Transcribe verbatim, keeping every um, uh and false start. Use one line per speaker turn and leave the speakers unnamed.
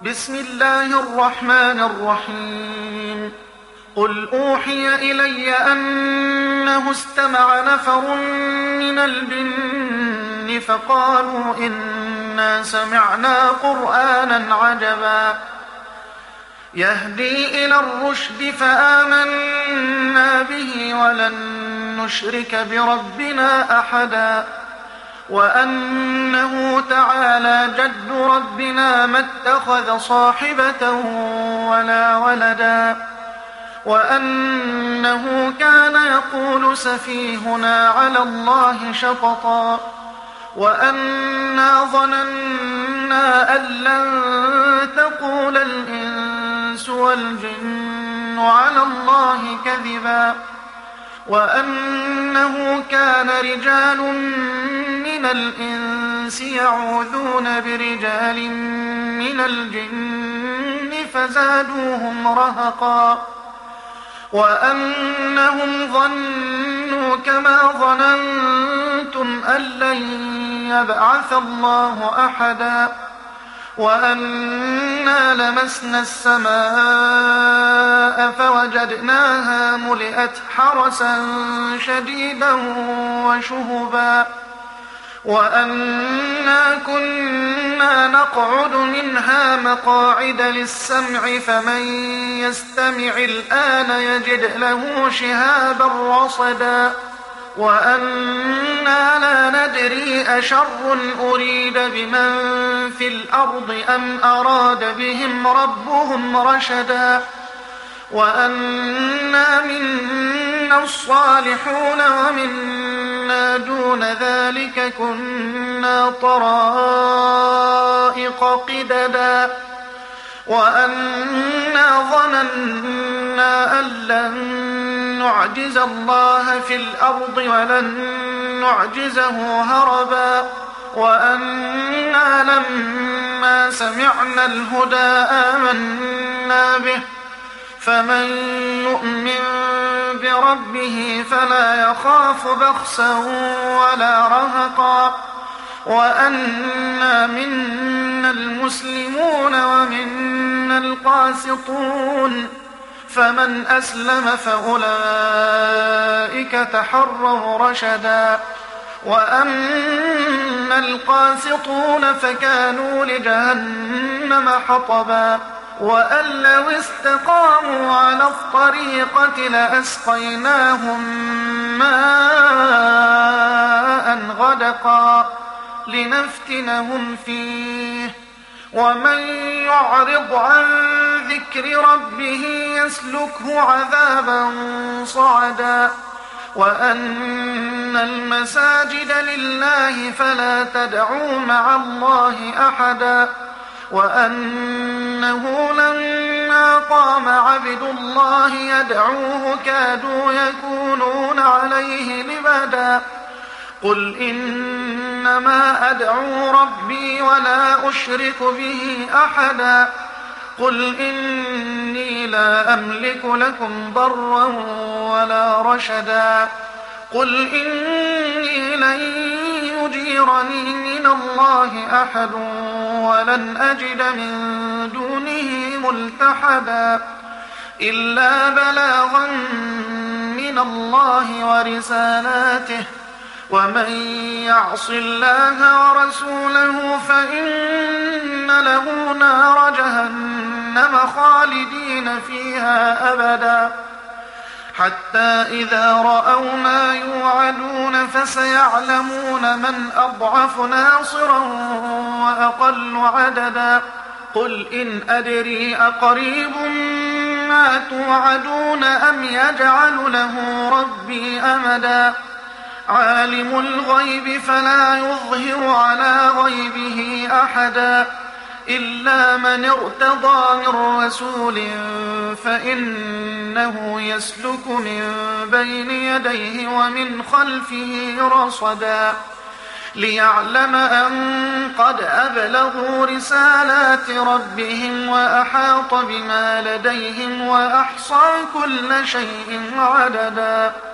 بسم الله الرحمن الرحيم قل أوحي إلي أنه استمع نفر من الجن فقالوا إنا سمعنا قرآنا عجبا يهدي إلى الرشد فآمنا به ولن نشرك بربنا أحدا وأنه تعالى جد ربنا ما اتخذ صاحبة ولا ولدا وأنه كان يقول سفيهنا على الله شططا وأنا ظننا أن لن تقول الإنس والجن على الله كذبا وأنه كان رجال من الإنس يعوذون برجال من الجن فزادوهم رهقا وأنهم ظنوا كما ظننتم أن لن يبعث الله أحدا وأنا لمسنا السماء فوجدناها ملئت حرسا شديدا وشهبا وأنا كنا نقعد منها مقاعد للسمع فمن يستمع الآن يجد له شهابا رصدا وأنا لا ندري أشر أريد بمن في الأرض أم أراد بهم ربهم رشدا وأنا منا الصالحون ومنا دون ذلك كنا طرائق قددا وأنا ظننا أن لن نعجز الله في الأرض ولن نعجزه هربا وأنا لما سمعنا الهدى آمنا به فمن يؤمن بربه فلا يخاف بخسا ولا رهقا وأنا منا المسلمون ومنا القاسطون فمن أسلم فأولئك تحروا رشدا وأما القاسطون فكانوا لجهنم حطبا وأن لو استقاموا على الطريقة لأسقيناهم ماء غدقا لنفتنهم فيه ومن يعرض عن ذكر ربه يسلكه عذابا صعدا وأن المساجد لله فلا تدعوا مع الله أحدا وأنه لما قام عبد الله يدعوه كادوا يكونون عليه لبدا قل إنما أدعو ربي ولا أشرك به أحدا قل إني لا أملك لكم ضرا ولا رشدا قل إني لن يجيرني من الله أحد ولن أجد من دونه ملتحدا إلا بلاغا من الله ورسالاته ومن يعص الله ورسوله فإن له نار جهنم خالدين فيها أبدا حتى إذا رأوا ما يوعدون فسيعلمون من أضعف ناصرا وأقل عددا قل إن أدري أقريب ما توعدون أم يجعل له ربي أمدا عالم الغيب فلا يظهر على غيبه أحدا إلا من ارتضى من رسول فإنه يسلك من بين يديه ومن خلفه رصدا ليعلم أن قد أبلغوا رسالات ربهم وأحاط بما لديهم وأحصى كل شيء عددا